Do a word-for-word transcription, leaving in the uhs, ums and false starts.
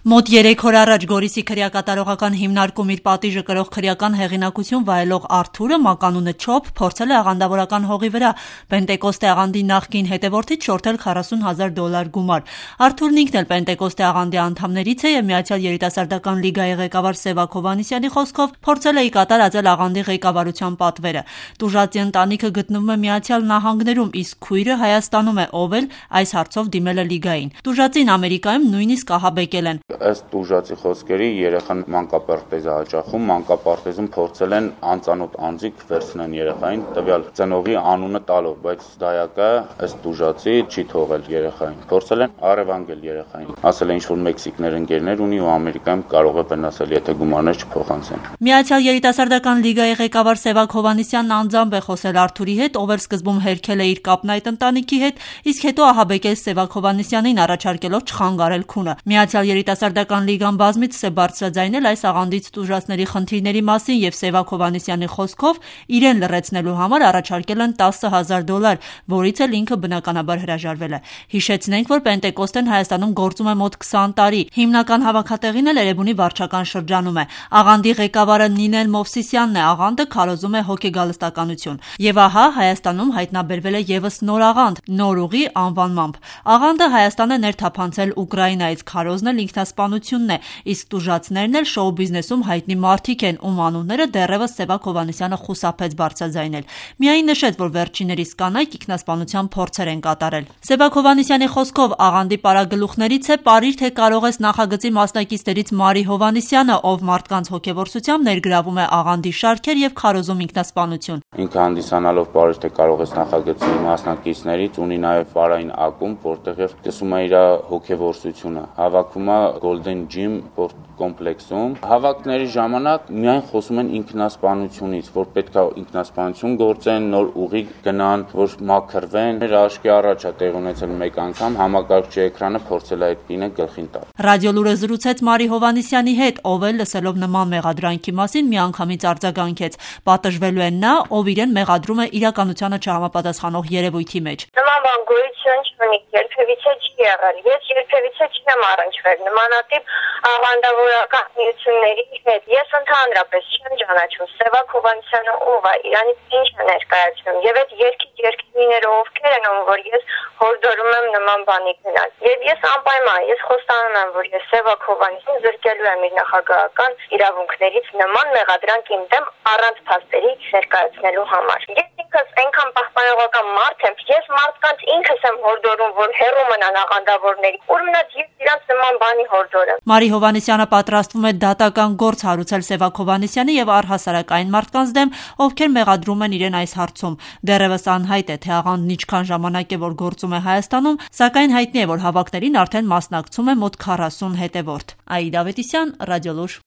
Մոտ երեք օր առաջ Գորիսի քրեակատարողական հիմնարկում իր պատիժը կրող քրեական հեղինակություն վայելող Արթուրը մականունը Չոփ փորձել է աղանդավորական հողի վրա Պենտեկոստե աղանդի նախկին հետևորդից շորթել քառասուն հազար դոլար գումար։ Արթուրն ինքն էլ Պենտեկոստե աղանդի անդամներից է եւ Միացյալ երիտասարդական լիգայի ղեկավար Սևակ Հովհաննիսյանի խոսքով փորձել է ի կատար ածել աղանդի ղեկավարության պատվերը։ Տուժածի ընտանիքը գտնվում է Միացյալ Նահանգներում, իսկ քույրը Հայաստանում է, ով էլ այս հարցով դիմել է լիգային։ Տուժածին Ամերիկայում նույնիսկ ահաբեկել են։ Ըստ ուժացի խոսքերի երեխան մանկապարտեզ է հաճախում, մանկապարտեզում փորձել են անծանոթ անձիկ վերցնեն երեխային, տվյալ ծնողի անունը տալով, բայց դայակը ըստ ուժացի չի թողել երեխային։ Փորձել են առևանգել երեխային։ Ասել են ինչ-որ մեքսիկներ ընկերներ ունի ու Ամերիկայում կարող է վնասել, եթե գումարներ չփոխանցեն։ Միացյալ երիտասարդական լիգայի ղեկավար Սևակ Հովհաննիսյանն անձամբ է խոսել Արթուրի հետ, ով էլ սկզբում հերքել է իր կապն այդ ընտանիքի հետ, իսկ հետո ահաբեկել Սևակ Հովհաննիսյանին առաջարկելով չխանգարել քունը։ Միացյալ երիտասարդական լիգան բազմիցս է բարձրաձայնել այս աղանդից տուժածների խնդիրների մասին եւ Սևակ Հովհաննիսյանի խոսքով իրեն լռեցնելու համար առաջարկել են տասը հազար դոլար, որից էլ ինքը բնականաբար հրաժարվել է։ Հիշեցնենք, որ Պենտեկոստեն Հայաստանում գործում է մոտ քսան տարի։ Հիմնական հավաքատեղին էլ Էրեբունի վարչական շրջանում է։ Աղանդի ղեկավարը Նինեն Մովսիսյանն է, աղանդը քարոզում է հոգեգալստականություն։ Եվ ահա Հայաստանում հայտնաբերվել է եւս նոր աղանդ՝ նոր ուղի անվանմամբ։ Աղանդը Հայաստան է ներթափանցել Ուկրաինայից, քարոզն էլ ինքնասպանությունն է, իսկ տուժածներն էլ շոու բիզնեսում հայտնի մարդիկ են, ում անունները դեռևս Սևակ Հովհաննիսյանը խուսափեց բարձրաձայնել։ Միայն նշեց, որ վերջիններիս կանայք ինքնասպանության փորձեր են կատարել։ Սևակ Հովհաննիսյանի խոսքով աղանդի պարագլուխներից է «Պարիր թե կարող ես» նախագծի մասնակիցներից Մարի Հովհաննիսյանը, ով մարդկանց հոգեվորսությամբ ներգրավում է աղանդի շարքեր եւ քարոզում ինքնասպանություն։ Ինքը հանդիսանալով «Պարիր թե կարող ես» նախագծի մասնակիցներից ունի նաեւ պարային ակումբ, որտեղ եւ տեսում է իր հոգեվորսությունը, հավաքում է Golden Gym կոմպլեքսում։ Հավաքների ժամանակ միայն խոսում են ինքնասպանությունից, որ պետք է ինքնասպանություն գործեն, նոր ուղի գնան, որ մաքրվեն։ Մեր աշկի առաջ է տեղ ունեցել մեկ անգամ, համակարգչի էկրանը փորձել է այդ կինը գլխին տալ։ Ռադիոլուրը զրուցեց Մարի Հովհաննիսյանի հետ, ով էլ լսելով նման մեղադրանքի մասին միանգամից արձագանքեց։ Պատժվելու է նա, ով իրեն մեղադրում է իրականությանը չհամապատասխանող երևույթի մեջ։ Նման բան գոյություն չունի, երբևիցե չի եղել։ Ես երբևիցե չեմ առնչվել նմանատիպ աղանդավորական միությունների հետ։ Ես ընդհանրապես չեմ ճանաչում Սևակ Հովհաննիսյանը ով է, իրանից ինչ է ներկայացնում, եւ այդ երկիչ երկիները ովքեր են, որ ես հորդորում եմ նման բանի գնալ։ Եվ ես անպայման, ես խոստանում եմ, որ ես Սևակ Հովհաննիսյանին զրկելու եմ իր նախագահական իրավունքներից նման մեղադրանք իմ դեմ առանց փաստերի ներկայացնելու համար։ Ես ինքս այնքան պահպանողական մարդ եմ, ես մարդկանց ինքս եմ հորդորում, որ հեռու մնան աղանդավորների։ Ուրմնաց ես իրանց նման բանի հորդորեմ։ Մարի Հովհաննիսյանը պատրաստվում է դատական գործ հարուցել Սևակ Հովհաննիսյանի եւ առհասարակ այն մարդկանց դեմ, ովքեր մեղադրում են իրեն այս հարցում։ Դեռևս անհայտ է, թե աղանդն ինչքան ժամանակ է որ գործում է Հայաստանում, սակայն հայտնի է, որ հավաքներին արդեն մասնակցում է մոտ քառասուն հետևորդ։ Աիդա Ավետիսյան, Ռադիոլուր։